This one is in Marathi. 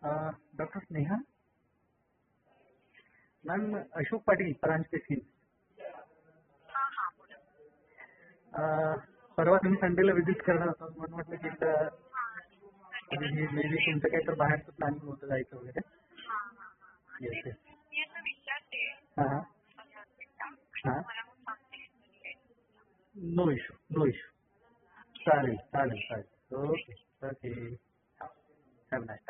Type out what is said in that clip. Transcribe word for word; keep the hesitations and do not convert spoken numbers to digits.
Doctor Sneha ma'am, Ashok Patil Paranjpe scene. परवा तुम्ही संडेला व्हिजिट करणार होता म्हणून म्हटलं की मे बी तुमचं काही तर बाहेरचं प्लॅनिंग होतं जायचं वगैरे. Yes yes. हां हां. No issue no issue. चालेल चालेल चालेल. Okay okay. Have nice.